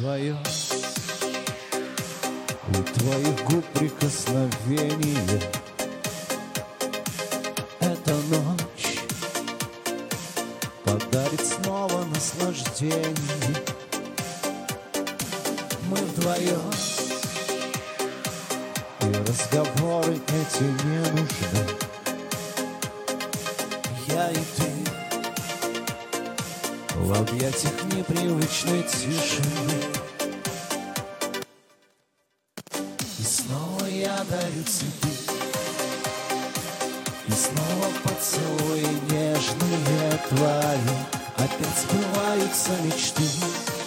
вдвоем. У твоих губ прикосновение. Эта ночь подарит снова наслаждение. Мы вдвоем, и разговоры эти не нужны. Я и ты в объятиях непривычной тишины. И снова я дарю цветы, и снова поцелуи нежные твои. Опять сбываются мечты.